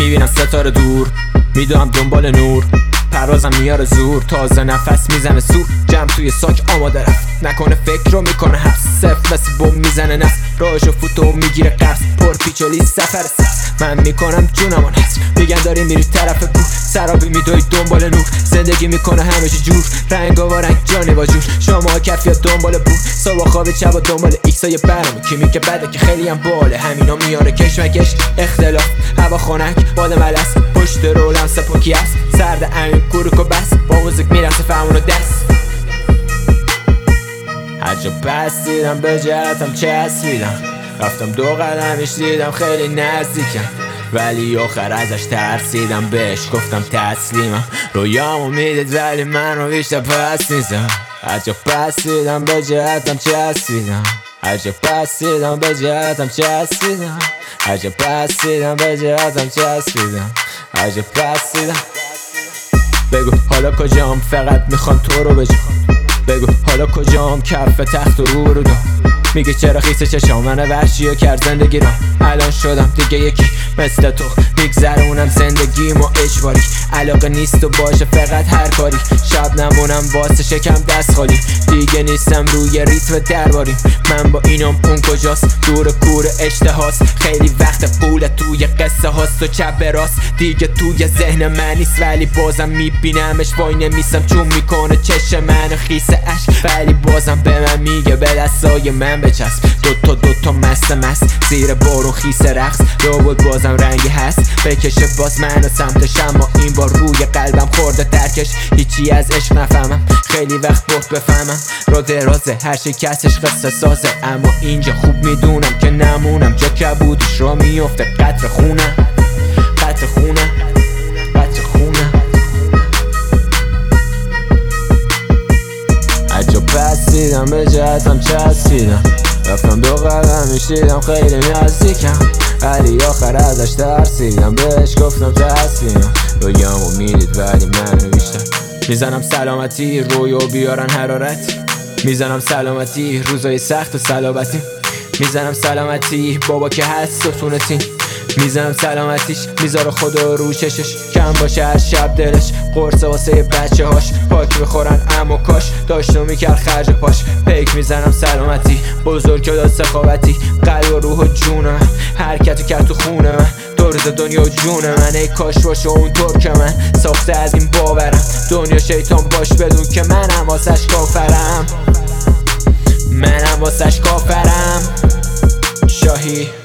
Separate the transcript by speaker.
Speaker 1: میبینم ستاره دور، میدونم دنبال نور، پروازم میاره زور، تازه نفس میزنه سور، جمع توی ساک آماده رفت، نکنه فکر رو میکنه حفظ، صفر مثل بوم میزنه نفس، راهشو فوتو میگیره قرص، پر پیچولی سفر سبز، من میکنم جونمون هست، میگن داری میری طرف بور، سرابی میدوی دنبال نور، زندگی میکنه همه چی جور، رنگا و رنگ جانی با جور، شما کفیا دنبال بور، صبح خواب شب دنبال ایکسای برامه، کی میگه بده که خیلی هم باله، همینا میاره کشمکش، اختلاف، هوا خنک، باد ملس، پشت رولم سپاکی است، سرد امین کوروک و بس، با موزیک میرسه فهمون و دست، هر جا بس دیدم به جهتم چسبیدم، رفتم 2 قدمش دیدم خیلی نزدیکم، ولی آخر ازش ترسیدم، بهش گفتم تسلیمم، رویامو میدید ولی من رو بیشتر پس نیستم، هر جا بس دیدم به جهتم چسبیدم، هر جا بس دیدم به جهتم چسبیدم، هر جا بس دیدم به جهتم چسبیدم، هر جا بس دیدم. بگو حالا کجام، فقط میخوام تو رو بجام، بگو حالا کجام، کف تخت و رو دام، میگه چرا خیس چشام من وحشی و کرد زندگی را، الان شدم دیگه یکی مثل تو، میگذرونم زندگیمو اجباری، علاقه نیست و باشه فقط هر کاری، شب نمونم واسه شکم دست خالی، دیگه نیستم روی ریتم درباریم، من با اینم اون کجاست، دور کور اشتهاست، خیلی وقت قوله توی قصه هاست و چپ راست، دیگه توی ذهن من نیست ولی بازم میبینمش، وای نمیسم چون میکنه چشم من خیس عشق، ولی بازم به من میگه به دستای من بچسب، دوتا مست زیر بارون خیس رقص، بود بازم رنگی هست بکشه باز منو سمتش، اما این بار روی قلبم خورده ترکش، هیچی از عشق نفهمم، خیلی وقت بود بفهمم، را درازه هر شکستش قصه سازه، اما اینجا خوب میدونم که نمونم، جا کبودش را میفته قطر خونم، قطر خونم، قطر خونم، عجب بس دیدم به جهتم چسبیدم، رفتم 2 قدمش دیدم خیلی نزدیکم، ولی آخر ازش ترسیدم، بهش گفتم تسلیمم، رویامو میدید ولی منو بیشتر، میزنم سلامتی رویو بیارن حرارت، میزنم سلامتی روزای سخت و صلابتی، میزنم سلامتی بابا که هست و تونسین، میزنم سلامتیش میذاره خدا رو چشش، کم باشه هر شب دلش قرصه واسه بچه هاش، پاک میخورن اما کاش داشتو میکرد خرج پاش، پیک میزنم سلامتی بزرگ داد سخاوتی، قلب و روح و جون من حرکتو کرد تو خونه من، دو روز دنیا و جون من، ای کاش باشه اونطور که من ساخته از این باورم، دنیا شیطان باش بدون که منم واسش کافرم، منم واسش کافرم، شاهی